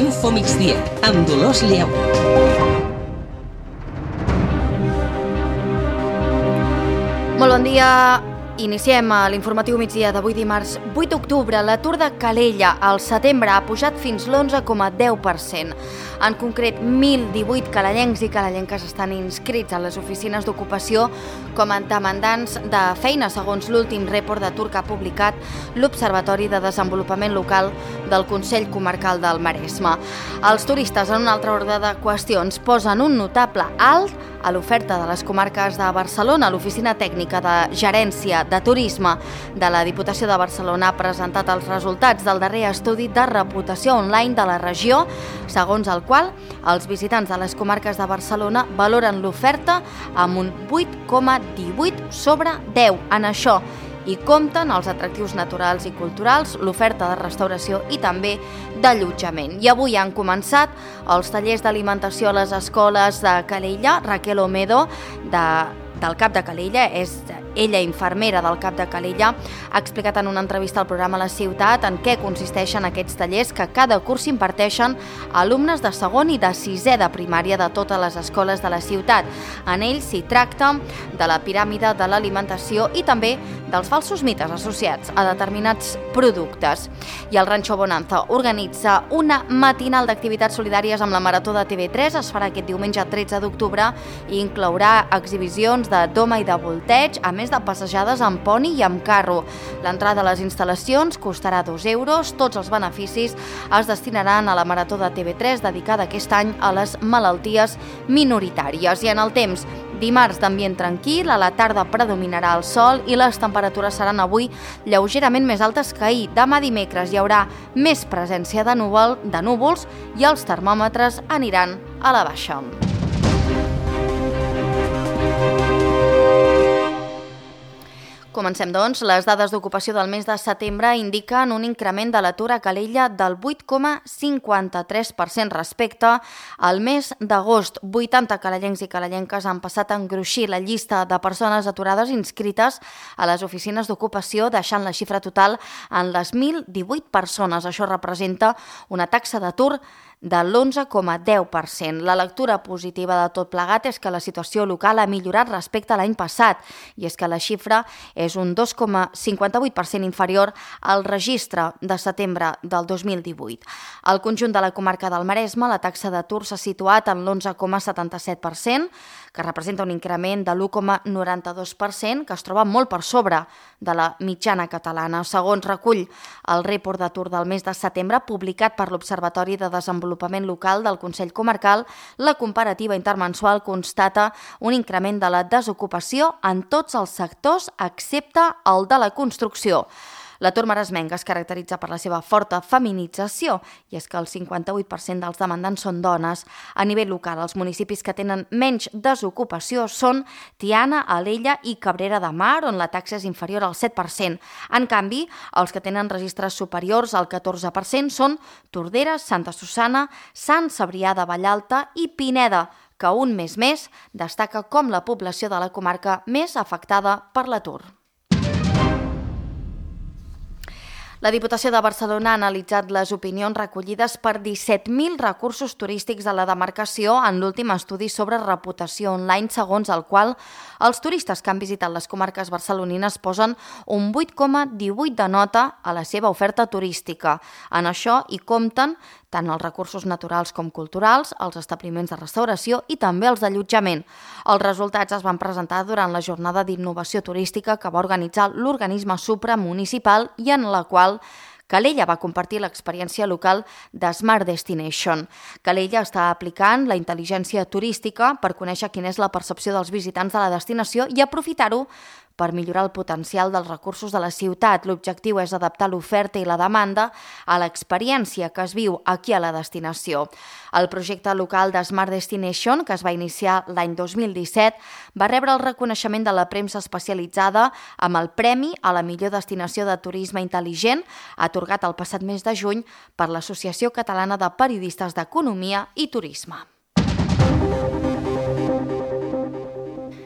Info Migdia, amb Dolors Lleu. Molt bon dia. Iniciem l'informatiu migdia d'avui dimarts 8 d'octubre. L'atur de Calella al setembre ha pujat fins l'11,10%. En concret, 1.018 calellencs i calellenques estan inscrits a les oficines d'ocupació com a demandants de feina, segons l'últim report d'atur que ha publicat l'Observatori de Desenvolupament Local del Consell Comarcal del Maresme. Els turistes, en un altre ordre de qüestions, posen un notable alt a l'oferta de les comarques de Barcelona. L'Oficina Tècnica de Gerència de Turisme de la Diputació de Barcelona ha presentat els resultats del darrer estudi de reputació online de la regió, segons el qual els visitants de les comarques de Barcelona valoren l'oferta amb un 8,18 sobre 10. En això hi compten els atractius naturals i culturals, l'oferta de restauració i també d'allotjament. I avui han començat els tallers d'alimentació a les escoles de Calella. Raquel Omedo, del CAP de Calella, és ella infermera del CAP de Calella, ha explicat en una entrevista al programa La Ciutat en què consisteixen aquests tallers que cada curs imparteixen alumnes de segon i de sisè de primària de totes les escoles de la ciutat. En ells s'hi tracta de la piràmide de l'alimentació i també dels falsos mites associats a determinats productes. I el Rancho Bonanza organitza una matinal d'activitats solidàries amb la Marató de TV3. Es farà aquest diumenge 13 d'octubre i inclourà exhibicions de doma i de volteig, a més de passejades amb poni i amb carro. L'entrada a les instal·lacions costarà 2 euros. Tots els beneficis es destinaran a la Marató de TV3 dedicada aquest any a les malalties minoritàries. I en el temps, dimarts d'ambient tranquil, a la tarda predominarà el sol i les temperatures seran avui lleugerament més altes que ahir. Demà dimecres hi haurà més presència de núvols i els termòmetres aniran a la baixa. Comencem, doncs. Les dades d'ocupació del mes de setembre indiquen un increment de l'atur a Calella del 8,53% respecte al mes d'agost. 80 calellencs i calellenques han passat a engruixir la llista de persones aturades inscrites a les oficines d'ocupació, deixant la xifra total en les 1.018 persones. Això representa una taxa d'atur de l'11,10%. La lectura positiva de tot plegat és que la situació local ha millorat respecte a l'any passat, i és que la xifra és un 2,58% inferior al registre de setembre del 2018. Al conjunt de la comarca del Maresme, la taxa d'atur s'ha situat en l'11,77%, que representa un increment de l'1,92%, que es troba molt per sobre de la mitjana catalana. Segons recull el report d'atur del mes de setembre, publicat per l'Observatori de Desenvolupament Local del Consell Comarcal, la comparativa intermensual constata un increment de la desocupació en tots els sectors excepte el de la construcció. L'atur maresmenc es caracteritza per la seva forta feminització, i és que el 58% dels demandants són dones. A nivell local, els municipis que tenen menys desocupació són Tiana, Alella i Cabrera de Mar, on la taxa és inferior al 7%. En canvi, els que tenen registres superiors al 14% són Tordera, Santa Susanna, Sant Cebrià de Vallalta i Pineda, que un mes més destaca com la població de la comarca més afectada per l'atur. La Diputació de Barcelona ha analitzat les opinions recollides per 17.000 recursos turístics a la demarcació en l'últim estudi sobre reputació online, segons el qual els turistes que han visitat les comarques barcelonines posen un 8,18 de nota a la seva oferta turística. En això hi compten tant els recursos naturals com culturals, els establiments de restauració i també els d'allotjament. Els resultats es van presentar durant la jornada d'innovació turística que va organitzar l'organisme supramunicipal i en la qual Calella va compartir l'experiència local de Smart Destination. Calella està aplicant la intel·ligència turística per conèixer quina és la percepció dels visitants de la destinació i aprofitar-ho per millorar el potencial dels recursos de la ciutat. L'objectiu és adaptar l'oferta i la demanda a l'experiència que es viu aquí a la destinació. El projecte local de Smart Destination, que es va iniciar l'any 2017, va rebre el reconeixement de la premsa especialitzada amb el Premi a la millor destinació de turisme intel·ligent, atorgat el passat mes de juny per l'Associació Catalana de Periodistes d'Economia i Turisme.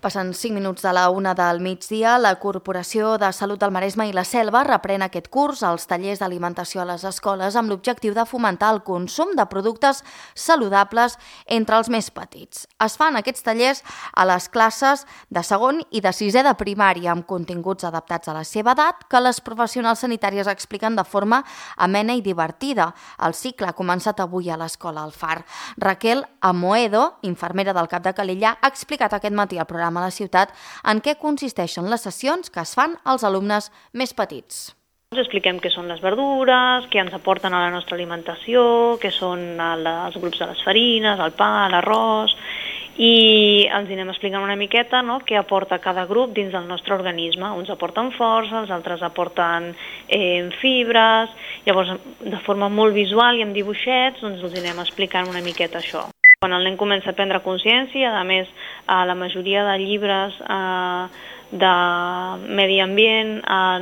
Passen 5 minuts de la 1 del migdia. La Corporació de Salut del Maresme i la Selva reprèn aquest curs als tallers d'alimentació a les escoles amb l'objectiu de fomentar el consum de productes saludables entre els més petits. Es fan aquests tallers a les classes de segon i de sisè de primària amb continguts adaptats a la seva edat que les professionals sanitàries expliquen de forma amena i divertida. El cicle ha començat avui a l'Escola Alfar. Raquel Amoedo, infermera del CAP de Calella, ha explicat aquest matí al programa a la ciutat en què consisteixen les sessions que es fan als alumnes més petits. Ens expliquem què són les verdures, què ens aporten a la nostra alimentació, què són els grups de les farines, el pa, l'arròs, i ens anem explicant una miqueta, no?, què aporta cada grup dins del nostre organisme. Uns aporten força, els altres aporten fibres. Llavors, de forma molt visual i amb dibuixets, doncs els anem explicant una miqueta això. Quan el nen comença a prendre consciència, a més, la majoria de llibres de medi ambient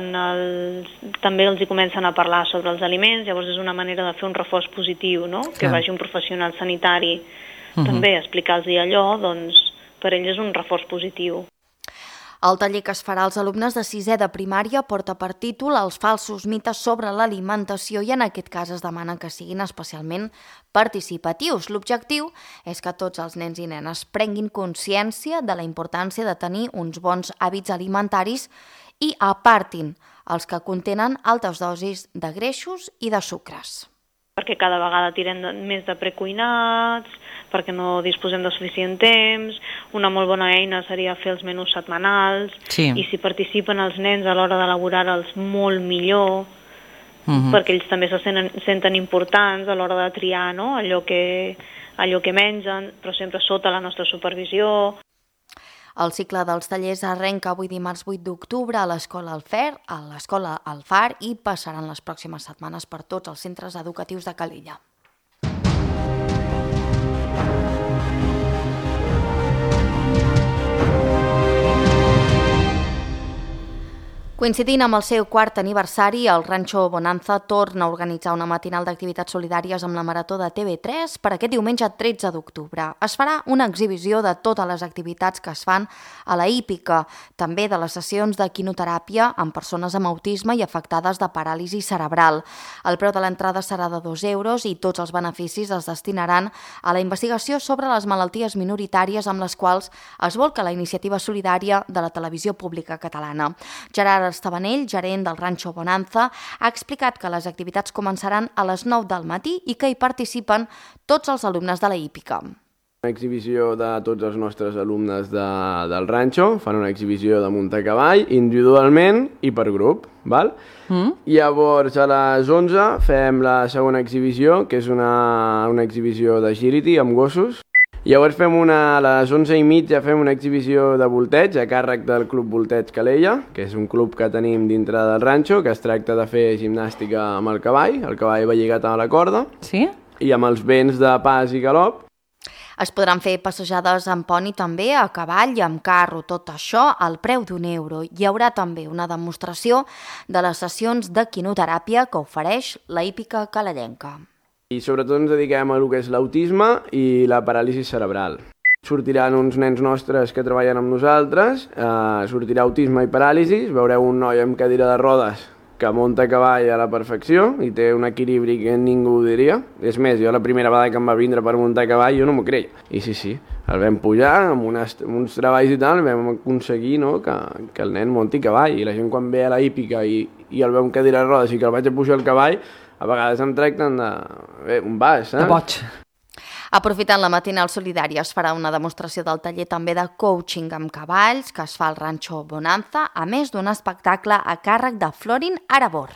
també els hi comencen a parlar sobre els aliments, llavors és una manera de fer un reforç positiu, no? Que vagi un professional sanitari també a explicar-los allò, doncs per ells és un reforç positiu. El taller que es farà als alumnes de sisè de primària porta per títol Els falsos mites sobre l'alimentació i en aquest cas es demana que siguin especialment participatius. L'objectiu és que tots els nens i nenes prenguin consciència de la importància de tenir uns bons hàbits alimentaris i apartin els que contenen altes dosis de greixos i de sucres. Perquè cada vegada tirem més de precuinats, perquè no disposem de suficient temps. Una molt bona eina seria fer els menús setmanals, i si participen els nens a l'hora d'elaborar-los molt millor, perquè ells també se senten importants a l'hora de triar, no?, allò que mengen, però sempre sota la nostra supervisió. El cicle dels tallers arrenca avui dimarts 8 d'octubre a l'Escola Alfar i passaran les pròximes setmanes per tots els centres educatius de Calella. Coincidint amb el seu quart aniversari, el Rancho Bonanza torna a organitzar una matinal d'activitats solidàries amb la Marató de TV3 per aquest diumenge 13 d'octubre. Es farà una exhibició de totes les activitats que es fan a la hípica, també de les sessions de quinoteràpia amb persones amb autisme i afectades de paràlisi cerebral. El preu de l'entrada serà de 2 euros i tots els beneficis es destinaran a la investigació sobre les malalties minoritàries amb les quals es volca la iniciativa solidària de la televisió pública catalana. Gerard Estabanell, gerent del Rancho Bonanza, ha explicat que les activitats començaran a les 9 del matí i que hi participen tots els alumnes de la hípica. Una exhibició de tots els nostres alumnes del Rancho, fan una exhibició de muntar a cavall individualment i per grup, val? Llavors a les 11 fem la segona exhibició, que és una exhibició d'agility amb gossos. Llavors a les 11:30 fem una exhibició de volteig a càrrec del Club Volteig Calella, que és un club que tenim dintre del ranxo, que es tracta de fer gimnàstica amb el cavall va lligat a la corda, i amb els vents de pas i galop. Es podran fer passejades amb poni també, a cavall i amb carro, tot això al preu d'1 €. Hi haurà també una demostració de les sessions de quinoteràpia que ofereix la hípica calellenca. I sobretot ens dediquem a lo que és l'autisme i la paràlisi cerebral. Sortiran uns nens nostres que treballen amb nosaltres, sortirà autisme i paràlisi, veureu un noi amb cadira de rodes que munta a cavall a la perfecció i té un equilibri que ningú ho diria. És més, jo la primera vegada que em va vindre per muntar a cavall jo no m'ho creia. I sí, el vam pujar amb uns treballs i tal, vam aconseguir, no, que el nen munti a cavall. I la gent quan ve a la hípica i el veu amb cadira de rodes i que el vaig a pujar al cavall, a vegades em tracten un bas, saps? De boig. Aprofitant la matinal solidària es farà una demostració del taller també de coaching amb cavalls que es fa al Rancho Bonanza, a més d'un espectacle a càrrec de Florin Arabor.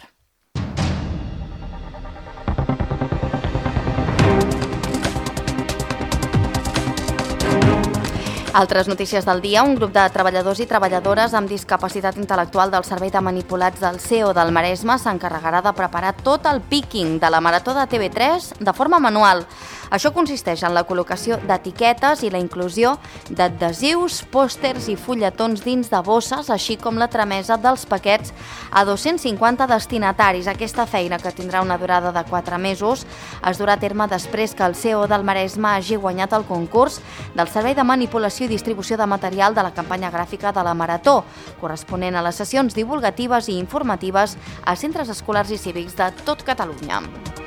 Altres notícies del dia. Un grup de treballadors i treballadores amb discapacitat intel·lectual del Servei de Manipulats del CEO del Maresme s'encarregarà de preparar tot el píquing de la Marató de TV3 de forma manual. Això consisteix en la col·locació d'etiquetes i la inclusió d'adhesius, pòsters i fulletons dins de bosses, així com la tramesa dels paquets a 250 destinataris. Aquesta feina, que tindrà una durada de 4 mesos, es durà a terme després que el CEO del Maresme hagi guanyat el concurs del Servei de Manipulació i Distribució de Material de la campanya gràfica de la Marató, corresponent a les sessions divulgatives i informatives a centres escolars i cívics de tot Catalunya.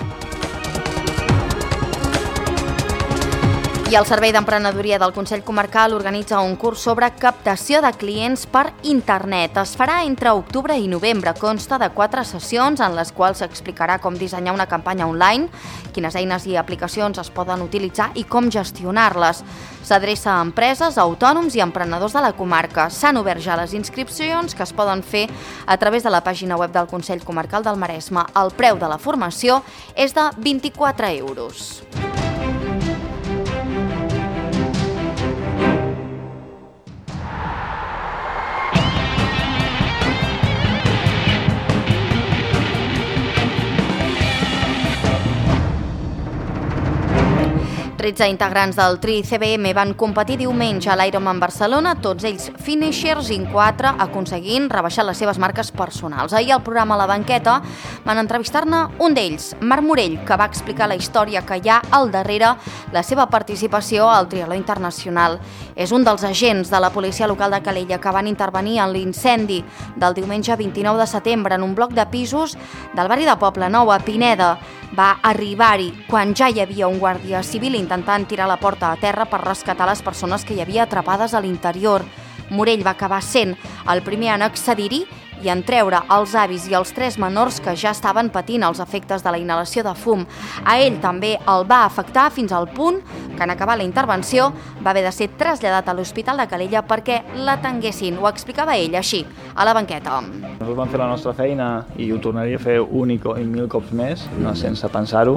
I el Servei d'Emprenedoria del Consell Comarcal organitza un curs sobre captació de clients per internet. Es farà entre octubre i novembre. Consta de 4 sessions en les quals s'explicarà com dissenyar una campanya online, quines eines i aplicacions es poden utilitzar i com gestionar-les. S'adreça a empreses, autònoms i emprenedors de la comarca. S'han obert ja les inscripcions, que es poden fer a través de la pàgina web del Consell Comarcal del Maresme. El preu de la formació és de 24 euros. Tretze integrants del Tri-CBM van competir diumenge a l'Ironman Barcelona, tots ells finishers i 4 aconseguint rebaixar les seves marques personals. Ahir al programa La Banqueta van entrevistar-ne un d'ells, Marc Morell, que va explicar la història que hi ha al darrere la seva participació al triatló internacional. És un dels agents de la policia local de Calella que van intervenir en l'incendi del diumenge 29 de setembre en un bloc de pisos del barri de Poblenou, a Pineda. Va arribar-hi quan ja hi havia un guàrdia civil intentant tirar la porta a terra per rescatar les persones que hi havia atrapades a l'interior. Morell va acabar sent el primer en accedir-hi i en treure els avis i els 3 menors que ja estaven patint els efectes de la inhalació de fum. A ell també el va afectar fins al punt que en acabar la intervenció va haver de ser traslladat a l'Hospital de Calella perquè l'atenguessin. Ho explicava ell així, a La Banqueta. Nosaltres vam fer la nostra feina i ho tornaria a fer un i 1000 cops més, sense pensar-ho.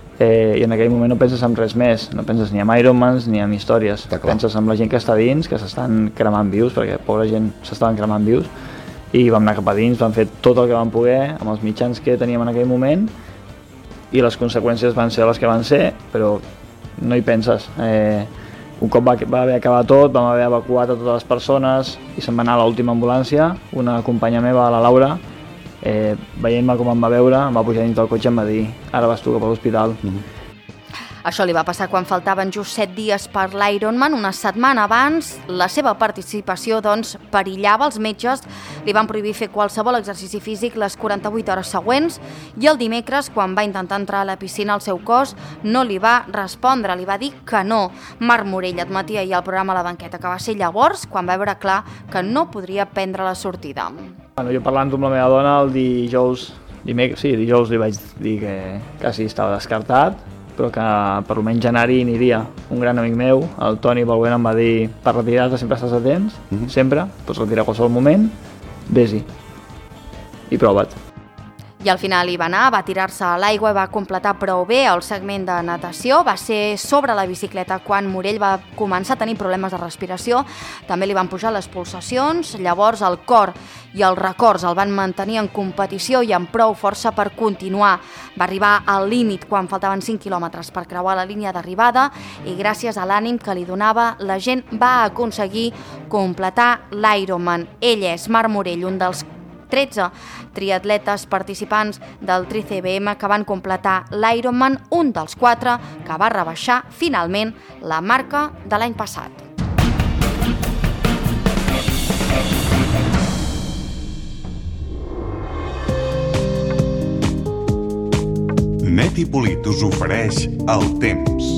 I en aquell moment no penses en res més, no penses ni en Ironmans ni en històries. Penses en la gent que està dins, que s'estan cremant vius, perquè pobra gent s'estaven cremant vius, i vam anar cap a dins, vam fer tot el que vam poder amb els mitjans que teníem en aquell moment i les conseqüències van ser les que van ser, però no hi penses. Un cop va haver acabat tot, vam haver evacuat a totes les persones i se'n va anar a l'última ambulància. Una companya meva, la Laura, veient-me com em va veure, em va pujar dins del cotxe i em va dir: ara vas tu cap a l'hospital. Això li va passar quan faltaven just 7 dies per l'Ironman. Una setmana abans, la seva participació perillava. Els metges li van prohibir fer qualsevol exercici físic les 48 hores següents i el dimecres, quan va intentar entrar a la piscina, el seu cos no li va respondre, li va dir que no. Marc Morell admetia ahir al programa La Banqueta que va ser llavors quan va veure clar que no podria prendre la sortida. Jo parlant amb la meva dona el dijous li vaig dir que sí, estava descartat, però que per almenys anar-hi aniria. Un gran amic meu, el Toni Balbuena, em va dir: per retirar-te sempre estàs a temps, sempre, pots retirar a qualsevol moment, vés-hi i prova't. I al final hi va anar, va tirar-se a l'aigua i va completar prou bé el segment de natació. Va ser sobre la bicicleta quan Morell va començar a tenir problemes de respiració. També li van pujar les pulsacions. Llavors el cor i els records el van mantenir en competició i amb prou força per continuar. Va arribar al límit quan faltaven 5 quilòmetres per creuar la línia d'arribada i gràcies a l'ànim que li donava la gent va aconseguir completar l'Ironman. Ell és Marc Morell, un dels 13 triatletes participants del Tri-CBM que van completar l'Ironman, un dels 4 que va rebaixar finalment la marca de l'any passat. Netipolit us ofereix el temps.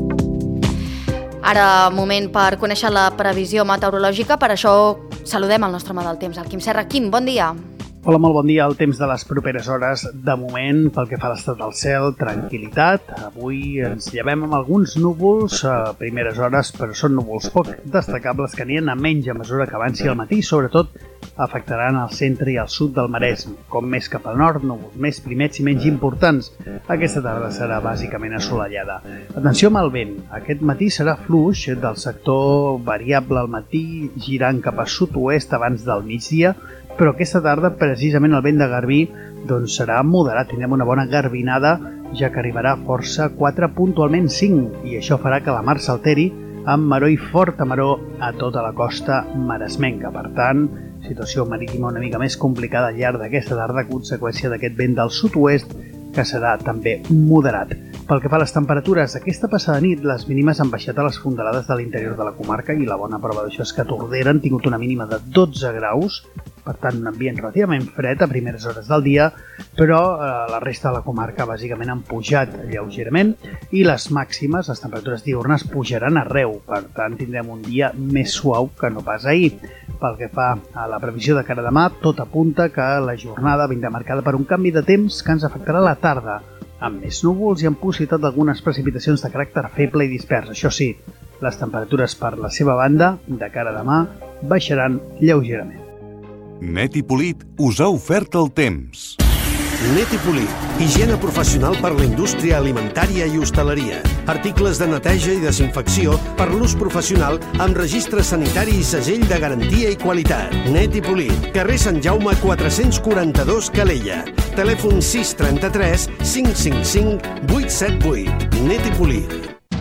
Ara, moment per conèixer la previsió meteorològica. Per això saludem el nostre home del temps, el Quim Serra. Quim, bon dia. Hola, molt bon dia. El temps de les properes hores, de moment, pel que fa a l'estat del cel, tranquil·litat. Avui ens llevem amb alguns núvols a primeres hores, però són núvols poc destacables que aniran a menys a mesura que avanci el matí, sobretot afectaran el centre i el sud del Maresme. Com més cap al nord, núvols més primets i menys importants. Aquesta tarda serà bàsicament assolellada. Atenció amb el vent. Aquest matí serà fluix del sector variable al matí, girant cap a sud-oest abans del migdia, però aquesta tarda precisament el vent de Garbí serà moderat. Tindrem una bona garbinada, ja que arribarà força 4, puntualment 5, i això farà que la mar s'alteri amb maró i forta maró a tota la costa maresmenca. Per tant, situació marítima una mica més complicada al llarg d'aquesta tarda a conseqüència d'aquest vent del sud-oest, que serà també moderat. Pel que fa a les temperatures, aquesta passada nit les mínimes han baixat a les fondalades de l'interior de la comarca i la bona prova d'això és que a Tordera han tingut una mínima de 12 graus, per tant un ambient relativament fred a primeres hores del dia, però la resta de la comarca bàsicament han pujat lleugerament i les màximes, les temperatures diurnes, pujaran arreu, per tant tindrem un dia més suau que no pas ahir. Pel que fa a la previsió de cara a demà, tot apunta que la jornada vindrà marcada per un canvi de temps que ens afectarà a la tarda, amb més núvols i amb possibilitat d'algunes precipitacions de caràcter feble i dispers. Això sí, les temperatures per la seva banda, de cara a demà, baixaran lleugerament. Net i Polit us ha ofert el temps. Net i Polit, higiene professional per la indústria alimentària i hostaleria. Articles de neteja i desinfecció per l'ús professional amb registre sanitari i segell de garantia i qualitat. Net i Polit, carrer Sant Jaume 442 Calella. Telèfon 633 555 878. Net i Polit.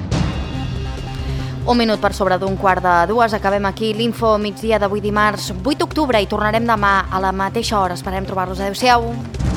Un minut per sobre d'un quart de dues. Acabem aquí l'info migdia d'avui dimarts 8 d'octubre i tornarem demà a la mateixa hora. Esperem trobar-los. Adéu-siau.